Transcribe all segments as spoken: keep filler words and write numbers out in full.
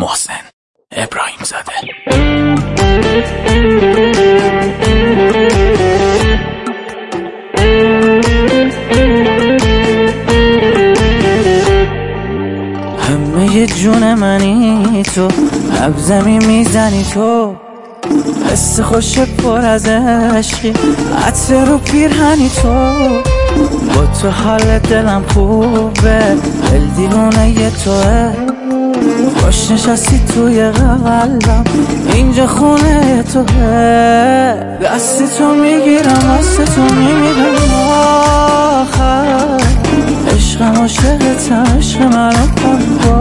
محسن ابراهیم زاده. همه جون منی تو، نبضمی میزنی تو، حس خوش پر از عشقی، عطر رو پیرهنی تو. با تو حال دلم خوبه، دل دیوونه توه. خوش نشستی توی قلبم، اینجا خونه توه. دست تو میگیرم، دست تو میمیرم آخر. عشقم عاشقتم، عشق منو کن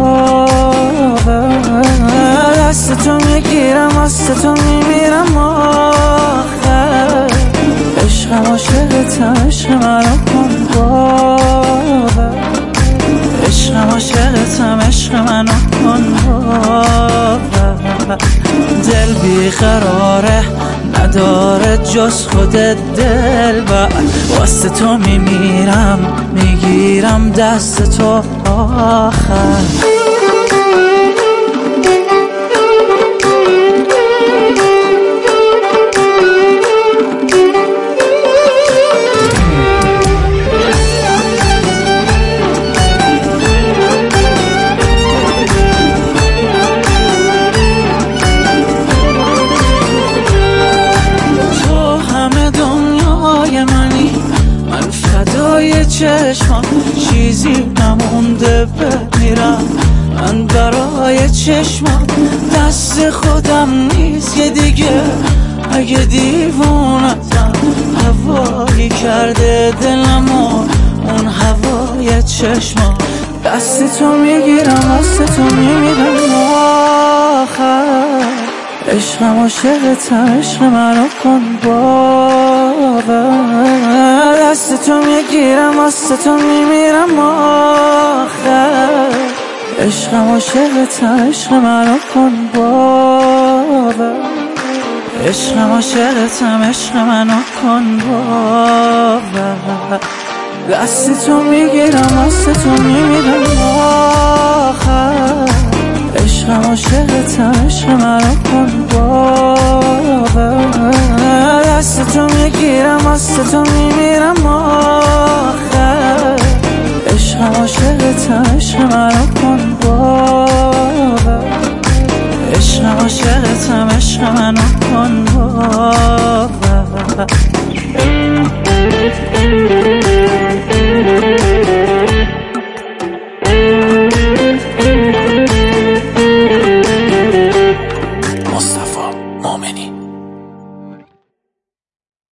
باور. دست تو میگیرم، دست تو میمیرم آخر. عشقم عاشقتم، عشق منو کن باور. عشقم عاشقتم، عشق منو کن باور. دل بیقراره، نداره جز خودت دلبر. واسه تو میمیرم، میگیرم دست تو آخر. چشمان چیزی نمونده بمیرم من برای چشمان. دست خودم نیست که دیگه، اگه دیوونتم هوایی کرده دلمو اون هوای چشمان. دست تو میگیرم، دست تو میمیرم آخر. عشقم عاشقتم، عشق منو کن باور. دست تو میگیرم، دست تو میمیرم آخر. عشقم عاشقتم، عشق منو کن باور. عشقم عاشقتم، عشق منو کن باور. دست تو میگیرم، دست تو میمیرم آخر. عشقم عاشقتم، عشق منو کن باور. دست تو میگیرم، دست تو میمیرم آخر. عشقم عاشقتم، عشق منو کن باور. عشقم عاشقتم، عشق منو کن باور.